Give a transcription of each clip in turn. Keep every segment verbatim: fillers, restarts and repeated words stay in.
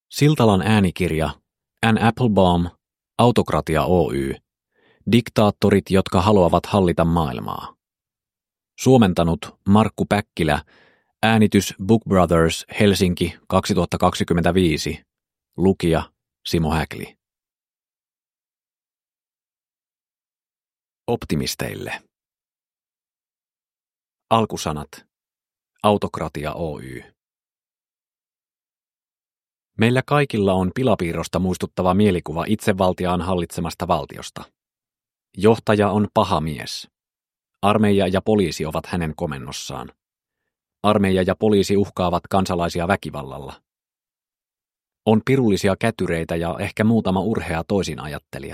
Siltalan äänikirja, Anne Applebaum, Autokratia Oy. Diktaattorit, jotka haluavat hallita maailmaa. Suomentanut Markku Päkkilä, äänitys Book Brothers, Helsinki kaksituhattakaksikymmentäviisi. Lukija Simo Häkli. Optimisteille. Alkusanat. Autokratia Oy. Meillä kaikilla on pilapiirrosta muistuttava mielikuva itsevaltiaan hallitsemasta valtiosta. Johtaja on paha mies. Armeija ja poliisi ovat hänen komennossaan. Armeija ja poliisi uhkaavat kansalaisia väkivallalla. On pirullisia kätyreitä ja ehkä muutama urhea toisinajattelija.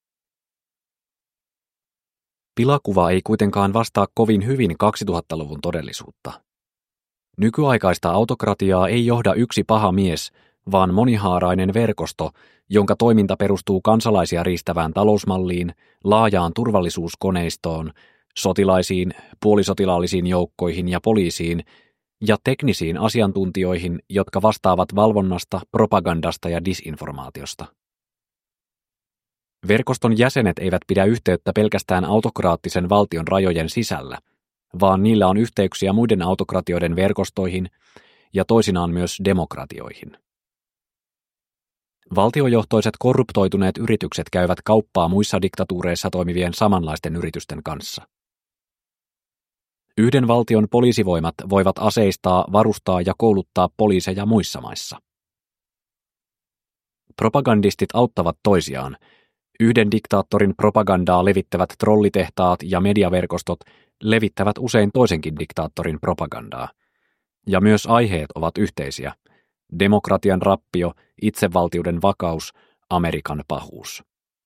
Pilakuva ei kuitenkaan vastaa kovin hyvin kaksituhattaluvun todellisuutta. Nykyaikaista autokratiaa ei johda yksi paha mies, vaan monihaarainen verkosto, jonka toiminta perustuu kansalaisia riistävään talousmalliin, laajaan turvallisuuskoneistoon, sotilaisiin, puolisotilaallisiin joukkoihin ja poliisiin ja teknisiin asiantuntijoihin, jotka vastaavat valvonnasta, propagandasta ja disinformaatiosta. Verkoston jäsenet eivät pidä yhteyttä pelkästään autokraattisen valtion rajojen sisällä, vaan niillä on yhteyksiä muiden autokratioiden verkostoihin ja toisinaan myös demokratioihin. Valtiojohtoiset korruptoituneet yritykset käyvät kauppaa muissa diktatuureissa toimivien samanlaisten yritysten kanssa. Yhden valtion poliisivoimat voivat aseistaa, varustaa ja kouluttaa poliiseja muissa maissa. Propagandistit auttavat toisiaan. Yhden diktaattorin propagandaa levittävät trollitehtaat ja mediaverkostot levittävät usein toisenkin diktaattorin propagandaa. Ja myös aiheet ovat yhteisiä. Demokratian rappio, itsevaltiuden vakaus, Amerikan pahuus.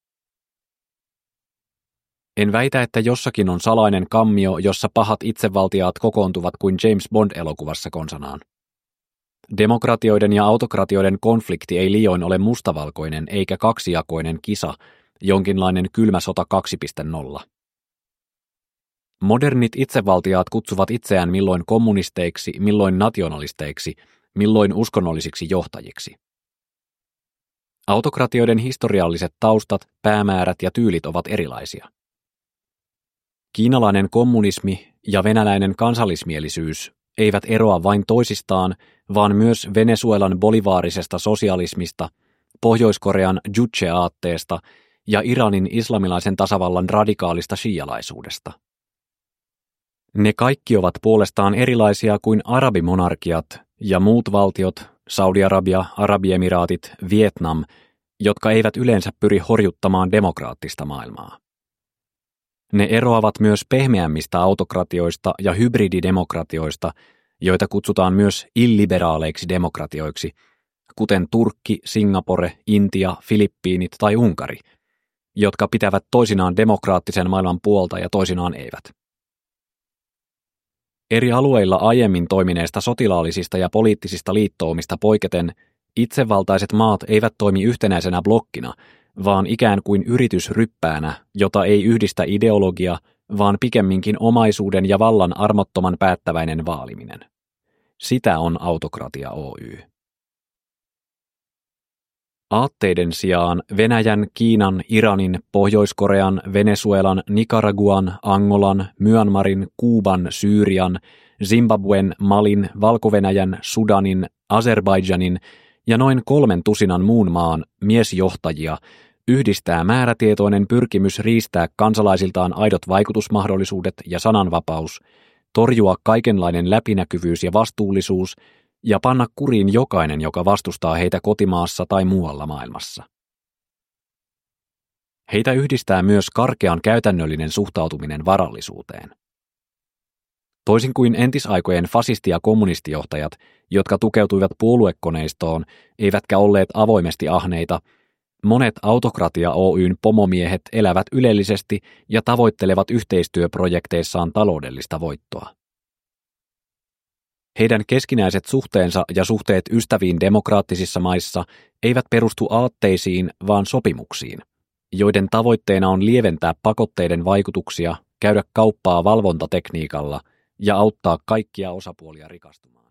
En väitä, että jossakin on salainen kammio, jossa pahat itsevaltiaat kokoontuvat kuin James Bond-elokuvassa konsanaan. Demokratioiden ja autokratioiden konflikti ei liioin ole mustavalkoinen eikä kaksijakoinen kisa, jonkinlainen kylmä sota kaksi piste nolla. Modernit itsevaltiaat kutsuvat itseään milloin kommunisteiksi, milloin nationalisteiksi, milloin uskonnollisiksi johtajiksi. Autokratioiden historialliset taustat, päämäärät ja tyylit ovat erilaisia. Kiinalainen kommunismi ja venäläinen kansallismielisyys eivät eroa vain toisistaan, vaan myös Venezuelan bolivaarisesta sosialismista, Pohjois-Korean juche-aatteesta ja Iranin islamilaisen tasavallan radikaalista shialaisuudesta. Ne kaikki ovat puolestaan erilaisia kuin arabimonarkiat ja muut valtiot, Saudi-Arabia, Arabiemiraatit, Vietnam, jotka eivät yleensä pyri horjuttamaan demokraattista maailmaa. Ne eroavat myös pehmeämmistä autokratioista ja hybrididemokratioista, joita kutsutaan myös illiberaaleiksi demokratioiksi, kuten Turkki, Singapore, Intia, Filippiinit tai Unkari, jotka pitävät toisinaan demokraattisen maailman puolta ja toisinaan eivät. Eri alueilla aiemmin toimineista sotilaallisista ja poliittisista liittoumista poiketen itsevaltaiset maat eivät toimi yhtenäisenä blokkina, vaan ikään kuin yritysryppäänä, jota ei yhdistä ideologia, vaan pikemminkin omaisuuden ja vallan armottoman päättäväinen vaaliminen. Sitä on autokratia Oy. Aatteiden sijaan Venäjän, Kiinan, Iranin, Pohjois-Korean, Venezuelan, Nicaraguan, Angolan, Myanmarin, Kuuban, Syyrian, Zimbabwen, Malin, Valko-Venäjän, Sudanin, Azerbaidžanin ja noin kolmen tusinan muun maan miesjohtajia yhdistää määrätietoinen pyrkimys riistää kansalaisiltaan aidot vaikutusmahdollisuudet ja sananvapaus, torjua kaikenlainen läpinäkyvyys ja vastuullisuus ja panna kuriin jokainen, joka vastustaa heitä kotimaassa tai muualla maailmassa. Heitä yhdistää myös karkean käytännöllinen suhtautuminen varallisuuteen. Toisin kuin entisaikojen fasisti- ja kommunistijohtajat, jotka tukeutuivat puoluekoneistoon, eivätkä olleet avoimesti ahneita, monet Autokratia Oyn pomomiehet elävät ylellisesti ja tavoittelevat yhteistyöprojekteissaan taloudellista voittoa. Heidän keskinäiset suhteensa ja suhteet ystäviin demokraattisissa maissa eivät perustu aatteisiin, vaan sopimuksiin, joiden tavoitteena on lieventää pakotteiden vaikutuksia, käydä kauppaa valvontatekniikalla ja auttaa kaikkia osapuolia rikastumaan.